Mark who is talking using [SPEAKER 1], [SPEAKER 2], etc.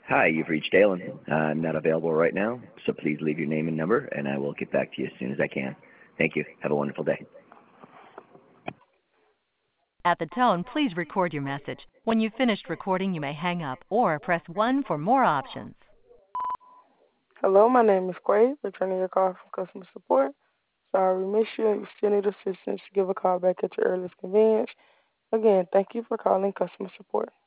[SPEAKER 1] Hi, you've reached Dalen. I'm not available right now, so please leave your name and number, and I will get back to you as soon as I can. Thank you. Have a wonderful day.
[SPEAKER 2] At the tone, please record your message. When you've finished recording, you may hang up or press 1 for more options.
[SPEAKER 3] Hello, my name is Quay, returning your call from customer support. Sorry we missed you. If you still need assistance, give a call back at your earliest convenience. Again, thank you for calling customer support.